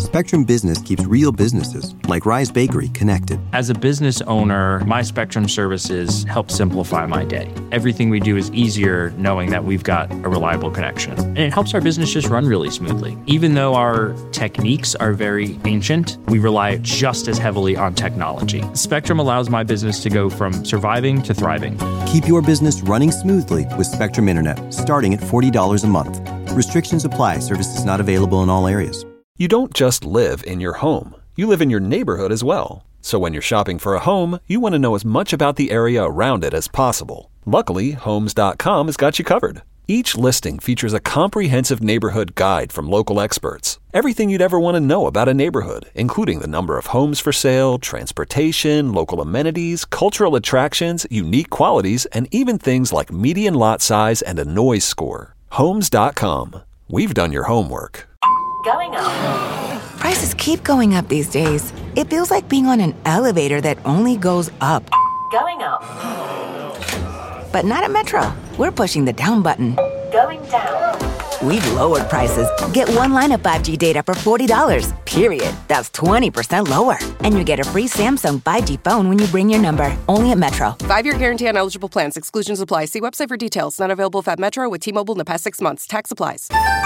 Spectrum Business keeps real businesses, like Rise Bakery, connected. As a business owner, my Spectrum services help simplify my day. Everything we do is easier knowing that we've got a reliable connection. And it helps our business just run really smoothly. Even though our techniques are very ancient, we rely just as heavily on technology. Spectrum allows my business to go from surviving to thriving. Keep your business running smoothly with Spectrum Internet, starting at $40 a month. Restrictions apply. Services not available in all areas. You don't just live in your home. You live in your neighborhood as well. So when you're shopping for a home, you want to know as much about the area around it as possible. Luckily, Homes.com has got you covered. Each listing features a comprehensive neighborhood guide from local experts. Everything you'd ever want to know about a neighborhood, including the number of homes for sale, transportation, local amenities, cultural attractions, unique qualities, and even things like median lot size and a noise score. Homes.com. We've done your homework. Going up. Prices keep going up these days. It feels like being on an elevator that only goes up. Going up. But not at Metro. We're pushing the down button. Going down. We've lowered prices. Get one line of 5G data for $40, period. That's 20% lower. And you get a free Samsung 5G phone when you bring your number. Only at Metro. 5-year guarantee on eligible plans. Exclusions apply. See website for details. Not available if at Metro with T-Mobile in the past 6 months. Tax applies.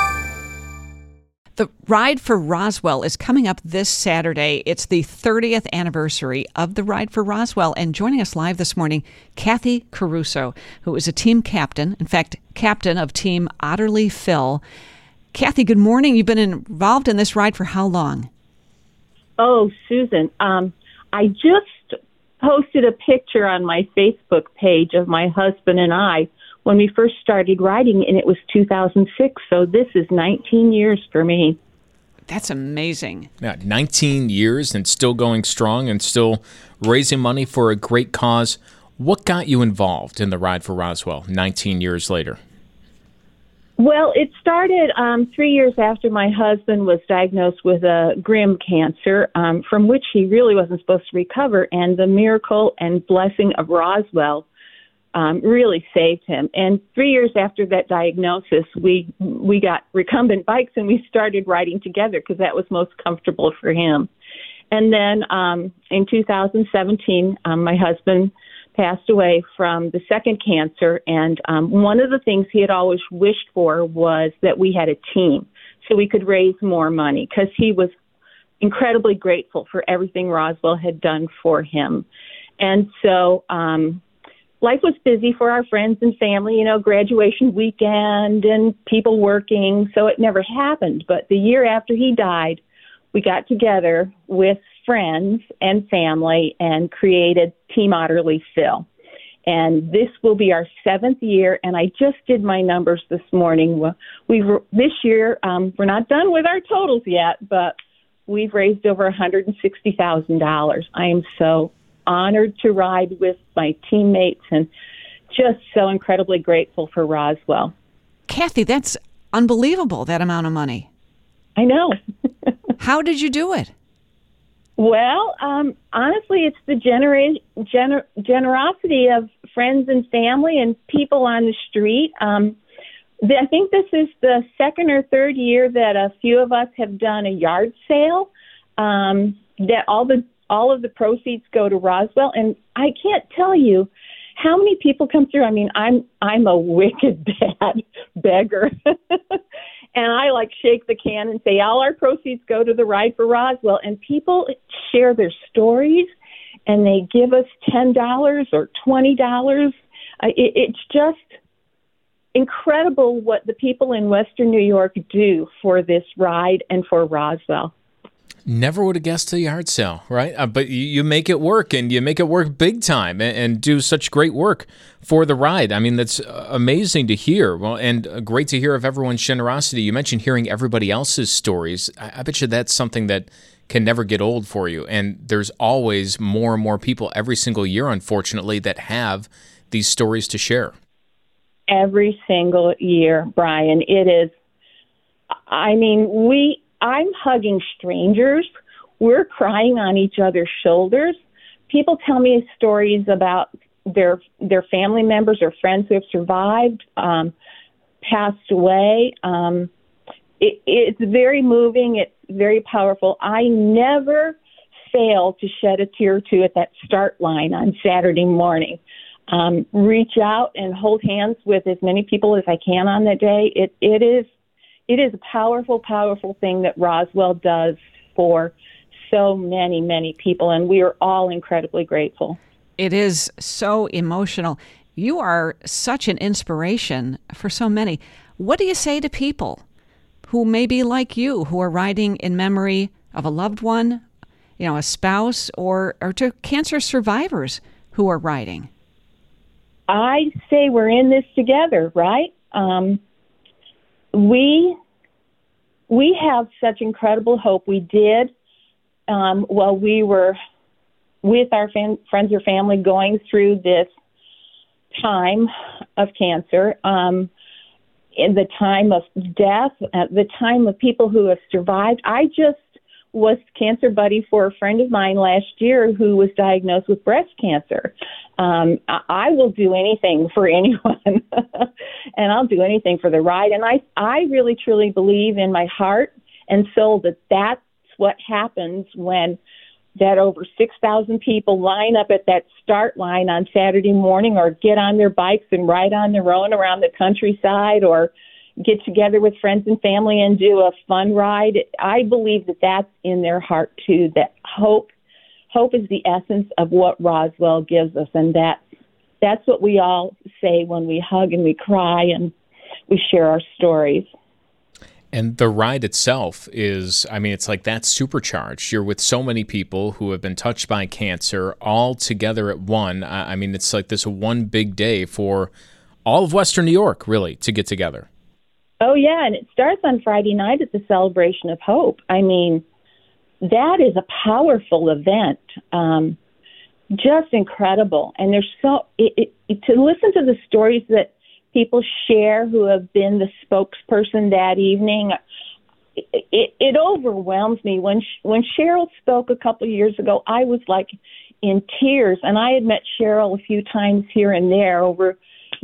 The Ride for Roswell is coming up this Saturday. It's the 30th anniversary of the Ride for Roswell. And joining us live this morning, Kathy Caruso, who is a team captain, in fact, captain of Team Otterly Phil. Kathy, good morning. You've been involved in this ride for how long? Oh, Susan, I just posted a picture on my Facebook page of my husband and I when we first started riding, and it was 2006, so this is 19 years for me. That's amazing. Yeah, 19 years and still going strong and still raising money for a great cause. What got you involved in the Ride for Roswell 19 years later? Well, it started 3 years after my husband was diagnosed with a grim cancer, from which he really wasn't supposed to recover, and the miracle and blessing of Roswell really saved him. And 3 years after that diagnosis, we got recumbent bikes and we started riding together because that was most comfortable for him. And then in 2017, my husband passed away from the second cancer. And one of the things he had always wished for was that we had a team so we could raise more money, because he was incredibly grateful for everything Roswell had done for him. And so life was busy for our friends and family, graduation weekend and people working, so it never happened. But the year after he died, we got together with friends and family and created Team Otterly Phil. And this will be our 7th year, and I just did my numbers this morning. This year, we're not done with our totals yet, but we've raised over $160,000. I am so honored to ride with my teammates and just so incredibly grateful for Roswell. Kathy, that's unbelievable, that amount of money. I know. How did you do it? Well, honestly, it's the generosity of friends and family and people on the street. I think this is the second or third year that a few of us have done a yard sale, that all of the proceeds go to Roswell, and I can't tell you how many people come through. I mean, I'm a wicked bad beggar, and I shake the can and say all our proceeds go to the Ride for Roswell, and people share their stories, and they give us $10 or $20. It's just incredible what the people in Western New York do for this ride and for Roswell. Never would have guessed a yard sale, right? But you make it work, and you make it work big time, and do such great work for the ride. I mean, that's amazing to hear. Well, and great to hear of everyone's generosity. You mentioned hearing everybody else's stories. I bet you that's something that can never get old for you. And there's always more and more people every single year, unfortunately, that have these stories to share. Every single year, Brian. It is, I'm hugging strangers. We're crying on each other's shoulders. People tell me stories about their family members or friends who have survived, passed away. It's very moving. It's very powerful. I never fail to shed a tear or two at that start line on Saturday morning. Reach out and hold hands with as many people as I can on that day. It is a powerful, powerful thing that Roswell does for so many, many people, and we are all incredibly grateful. It is so emotional. You are such an inspiration for so many. What do you say to people who may be like you, who are riding in memory of a loved one, a spouse, or to cancer survivors who are riding? I say we're in this together, right? We have such incredible hope. We did while we were with our friends or family going through this time of cancer, in the time of death, at the time of people who have survived. I just was cancer buddy for a friend of mine last year who was diagnosed with breast cancer. I will do anything for anyone, and I'll do anything for the ride. And I really, truly believe in my heart and soul that that's what happens when that over 6,000 people line up at that start line on Saturday morning, or get on their bikes and ride on their own around the countryside, or get together with friends and family and do a fun ride. I believe that that's in their heart too, that hope is the essence of what Roswell gives us, and that's what we all say when we hug and we cry and we share our stories. And the ride itself is, it's like that's supercharged. You're with so many people who have been touched by cancer all together at one. It's like this one big day for all of Western New York, really, to get together. Oh, yeah, and it starts on Friday night at the Celebration of Hope. That is a powerful event, just incredible. And there's to listen to the stories that people share who have been the spokesperson that evening, it overwhelms me. When Cheryl spoke a couple of years ago, I was like in tears, and I had met Cheryl a few times here and there over,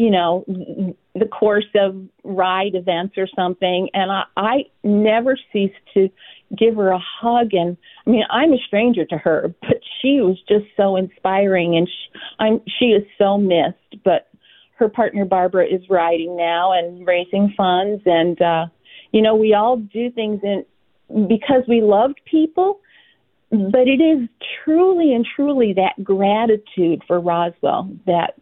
the course of ride events or something, and I never ceased to give her a hug. And I'm a stranger to her, but she was just so inspiring, and she is so missed. But her partner Barbara is riding now and raising funds, and we all do things because we loved people. But it is truly and truly that gratitude for Roswell that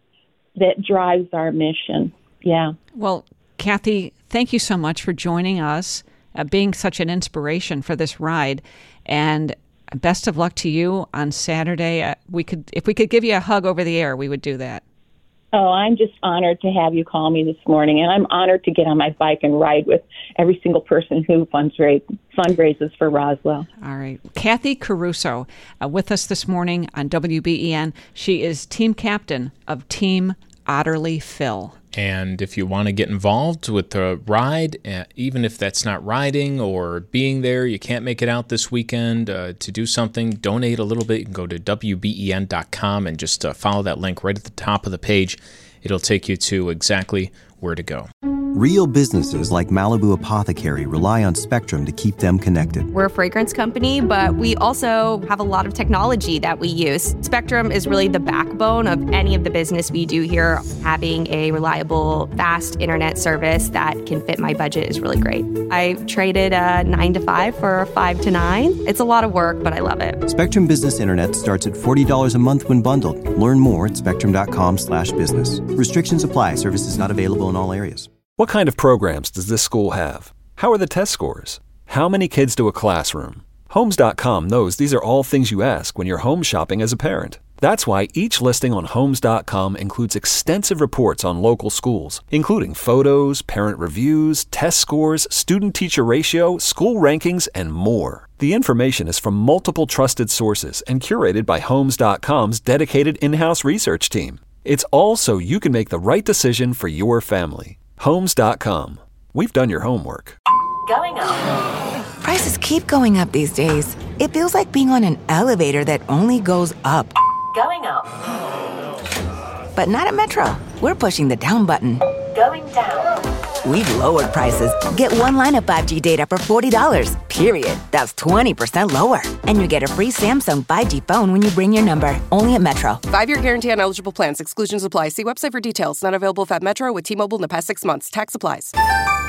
drives our mission. Yeah. Well, Kathy, thank you so much for joining us, being such an inspiration for this ride, and best of luck to you on Saturday. If we could give you a hug over the air, we would do that. Oh, I'm just honored to have you call me this morning, and I'm honored to get on my bike and ride with every single person who fundraises for Roswell. All right. Kathy Caruso with us this morning on WBEN. She is team captain of Team Otterly Phil. And if you want to get involved with the ride, even if that's not riding or being there, you can't make it out this weekend to do something, donate a little bit. You can go to WBEN.com and just follow that link right at the top of the page. It'll take you to exactly where to go. Real businesses like Malibu Apothecary rely on Spectrum to keep them connected. We're a fragrance company, but we also have a lot of technology that we use. Spectrum is really the backbone of any of the business we do here. Having a reliable, fast internet service that can fit my budget is really great. I traded a 9 to 5 for a 5 to 9. It's a lot of work, but I love it. Spectrum Business Internet starts at $40 a month when bundled. Learn more at spectrum.com/business. Restrictions apply. Services not available in all areas. What kind of programs does this school have? How are the test scores? How many kids do a classroom? Homes.com knows these are all things you ask when you're home shopping as a parent. That's why each listing on Homes.com includes extensive reports on local schools, including photos, parent reviews, test scores, student-teacher ratio, school rankings, and more. The information is from multiple trusted sources and curated by Homes.com's dedicated in-house research team. It's all so you can make the right decision for your family. Homes.com. We've done your homework. Going up. Prices keep going up these days. It feels like being on an elevator that only goes up. Going up. But not at Metro. We're pushing the down button. Going down. We've lowered prices. Get one line of 5G data for $40, period. That's 20% lower. And you get a free Samsung 5G phone when you bring your number. Only at Metro. 5-year guarantee on eligible plans. Exclusions apply. See website for details. Not available if at Metro with T-Mobile in the past 6 months. Tax applies.